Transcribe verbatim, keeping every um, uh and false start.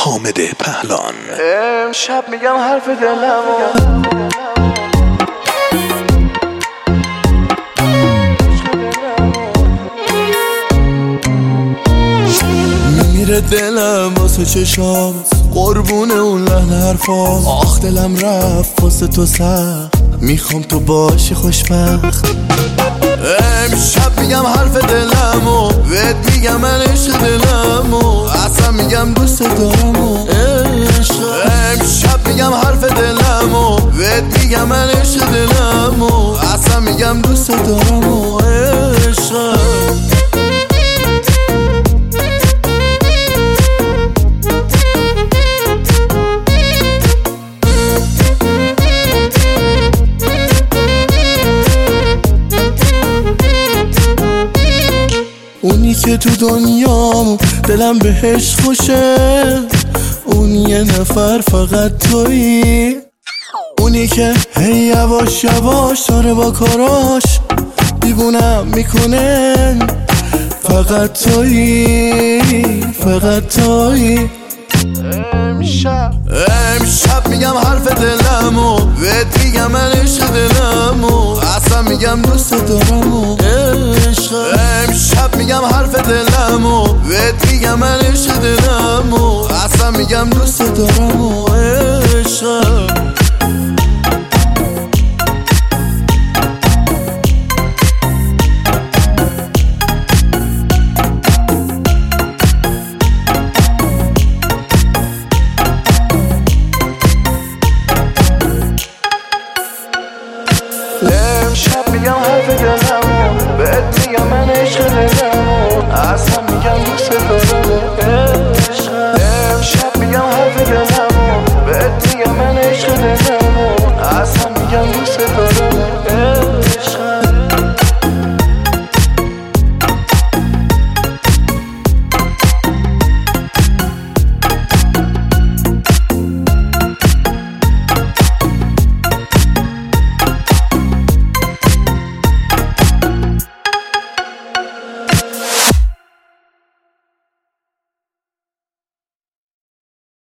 حامد پهلان. امشب میگم حرف دلمو، میمیره دلم واسه چشام، قربون اون لحن حرفام. آخ دلم رفت واسه تو سخت، میخوام تو باشی خوشبخت. امشب میگم حرف دلمو، بهت میگم من عشق دلمو، اصلا میگم دوست دارمو عشق. امشب میگم حرف دلمو، بهت میگم من عشق دلمو، اصلا میگم دوست دارمو عشق. اونی که تو دنیام دلم بهش خوشه، اون یه نفر فقط تویی. اونی که هی یواش یواش داره با کاراش دیوونم میکنه، فقط تویی، فقط تویی. امشب امشب میگم حرف دلمو، بهت میگم من عشق دلمو، اصلا میگم دوست دارمو عشق. امشب میگم حرف دلمو، بهت میگم من عشق دلمو، اصلا میگم دوست دارمو عشق.